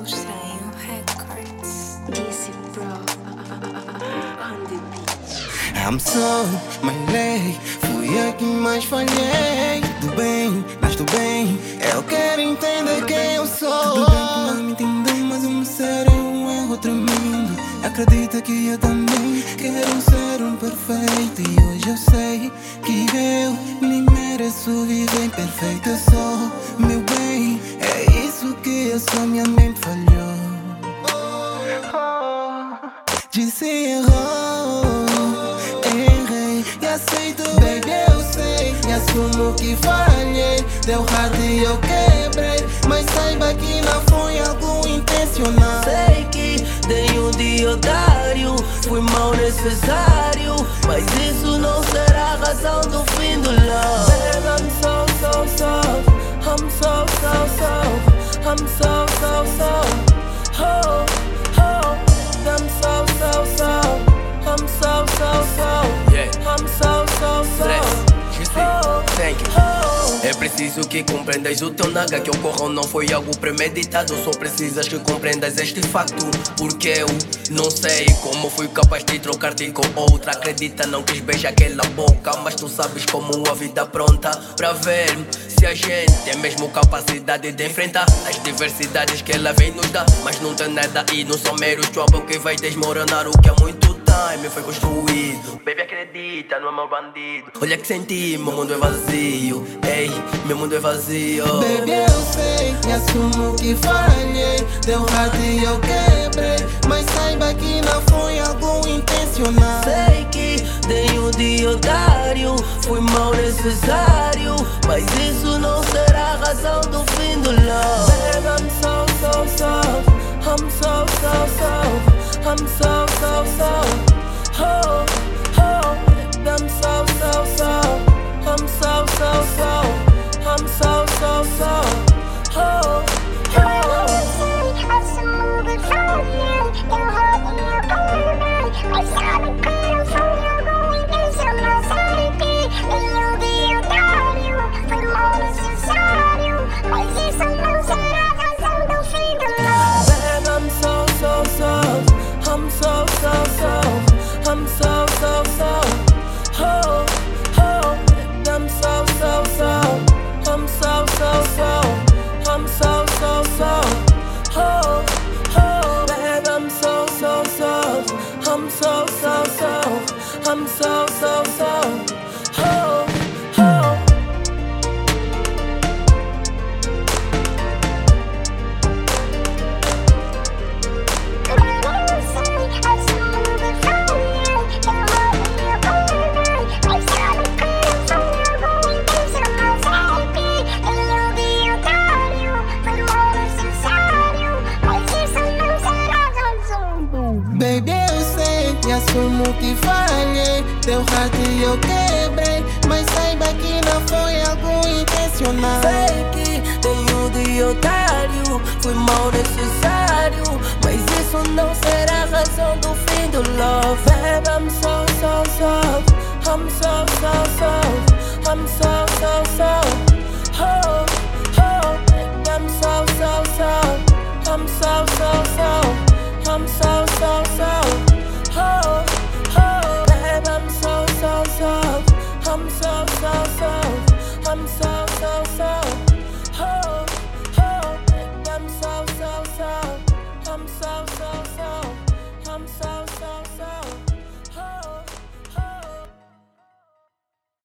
Estranho Records. DC Bro on the beat. I'm so, my lei, fui eu que mais falhei. Tudo bem, mas tudo bem, eu quero entender quem eu sou. Tudo bem que não me entendeu, mas o meu ser é um erro tremendo. Acredita que eu também quero ser um perfeito. E hoje eu sei que eu nem mereço viver perfeito. Eu sou, meu bem, é isso que eu sou, minha mente falhou. Disse errou, errei e aceito, baby, eu sei. E assumo que falhei, deu errado e eu quebrei. Mas saiba que não foi algo intencional. Sei que dei de otário, fui mal necessário, mas isso não será a razão do fim do love. Babe, I'm so, so, so, I'm so, so, so, I'm so, so, so, oh, oh, I'm so, so, so, I'm so, so, so, yeah. I'm so, so, so, oh, thank you. É preciso que compreendas o teu naga, que ocorreu não foi algo premeditado. Só precisas que compreendas este facto, porque eu não sei como fui capaz de trocar-te com outra. Acredita, não quis beijar aquela boca, mas tu sabes como a vida pronta pra ver se a gente tem mesmo capacidade de enfrentar as diversidades que ela vem nos dar. Mas não tem nada e não são meros trouble que vai desmoronar o que há muito time foi construído. Baby, acredita, não é meu bandido. Olha que senti, meu mundo é vazio. Ei, meu mundo é vazio. Baby, eu sei e assumo que falhei, deu errado e eu quebrei. Mas saiba que não foi algo intencional. Sei que dei de otário, fui mal necessário, mas isso não será a razão do fim do love. Babe, I'm so, so, so, I'm so, so, so, I'm so, so, so, oh, oh, I'm so, so, so, I'm so, so, so, I'm so, so, so, oh, oh. Assumo que falhei, deu errado e eu quebrei. Mas sabe que não foi algo intencional. Sei que dei de otário, foi mal necessário, mas isso não será a razão do fim do love. Babe, I'm so, so, so, I'm so, so, so, I'm so, so, so, oh, oh, I'm so, so, so, I'm so, so, so, I'm so, so, so, oh, oh, babe, I'm so, so, so, I'm so, so, so, I'm so, so, so, oh, oh. Baby, eu sei e assumo que falhei, deu errado e eu quebrei. Mas saiba que não foi algo intencional. Sei que tenho de otário, fui mal necessário, mas isso não será a razão do fim do love. Babe, I'm so, so, so, I'm so, so, so, I'm so, so, so, oh, oh, I'm so, so, so, I'm so, so, so, I'm so, so, so, oh, oh, babe, I'm so, so, so, I'm so, so, so, I'm so, so, so, oh, oh, I'm so, so, so, I'm so